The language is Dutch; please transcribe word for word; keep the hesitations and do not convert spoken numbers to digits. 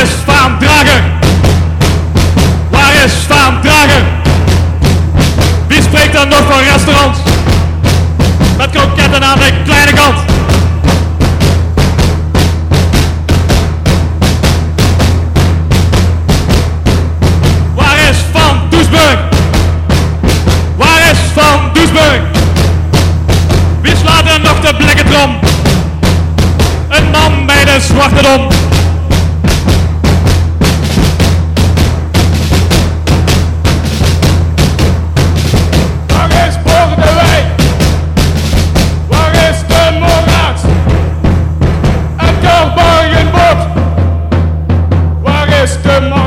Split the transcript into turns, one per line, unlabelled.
is Van Drager? Waar is Van Drager? Wie spreekt er nog van restaurants met kroketten aan de kleine kant? Waar is Van Doesburg? Waar is Van Doesburg? Wie slaat er nog de blikken drom? Een man bij de zwarte dom.
Waar is Bordewijk? Waar is de Moraat? En Karl Bargenbot? Waar is de man?